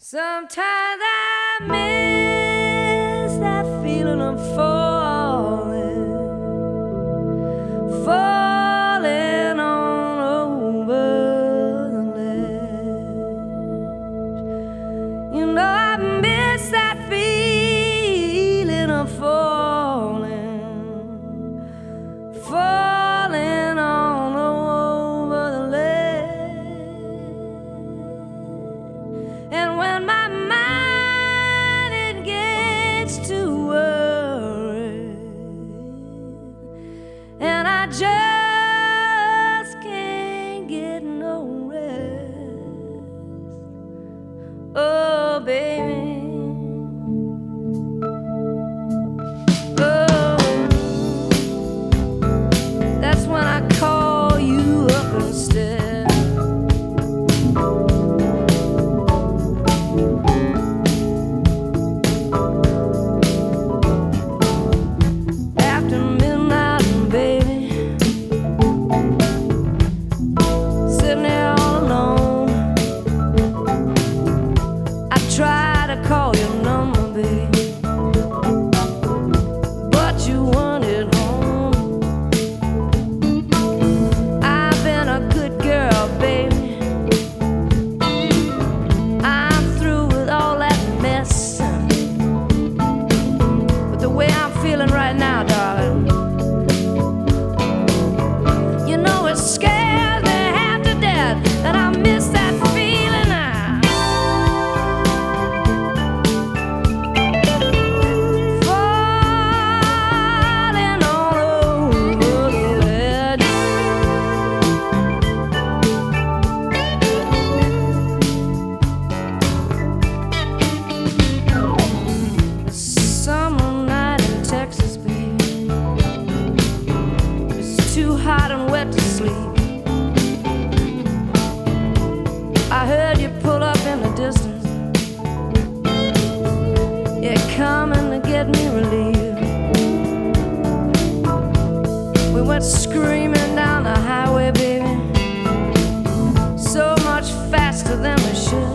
Sometimes I miss that feeling of falling on over the ledge. You know I miss that feeling of falling on over the ledge. And when my mind it gets to worry, and I just can't get no rest, oh baby, oh, that's when I call you up instead. After midnight, baby, sitting there all alone, I try to call your number, baby, but you weren't at home. I've been a good girl, baby. I'm through with all that mess. But the way I'm feeling right now, darling, you know it scares me half to death, and I miss that feeling now. Falling all over the ledge. Summer night in Texas, baby, it's too hot and wet to sleep. I heard you pull up in the distance, you're coming to get me relief. We went screaming down the highway, baby, so much faster than we should.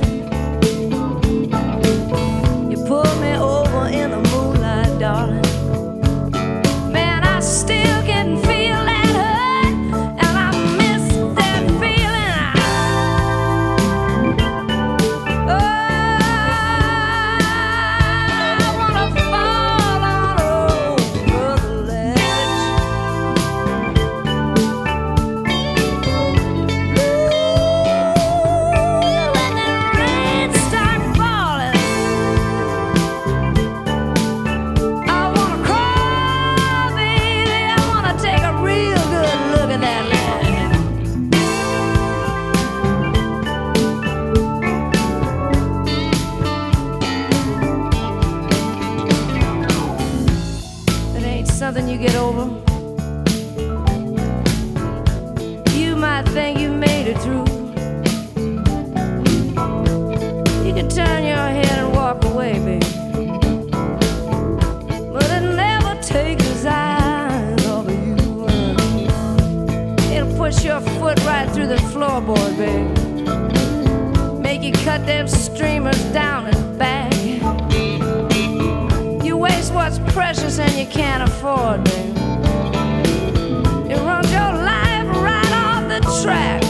You pulled me over in the moonlight, darling. Man, I still can feel that hurt, and I miss that feeling. Oh, I wanna fall on over the ledge. Ooh, when the rain starts falling, I wanna cry, baby. I wanna take a real good look at that ledge. It ain't something you get over. You might think you made it through. You can turn your head and walk away, baby, but it never takes his eyes off of you. It'll push your foot right through the floorboard, baby, make you cut them streamers down and back. You waste what's precious and you can't afford, baby. It runs your life right off the track.